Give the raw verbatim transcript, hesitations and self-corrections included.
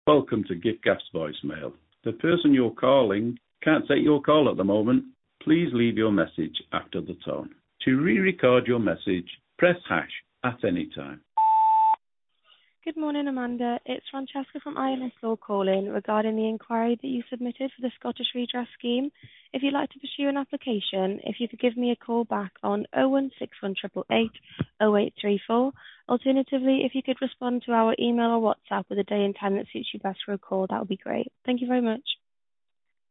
Welcome to Giftgaff's voicemail. The person you're calling can't take your call at the moment. Please leave your message after the tone. To re-record your message, press hash at any time. Good morning, Amanda. It's Francesca from I N S Law calling regarding the inquiry that you submitted for the Scottish Redress Scheme. If you'd like to pursue an application, if you could give me a call back on oh one six one eight eight eight oh eight three four. Alternatively, if you could respond to our email or WhatsApp with a day and time that suits you best for a call, that would be great. Thank you very much.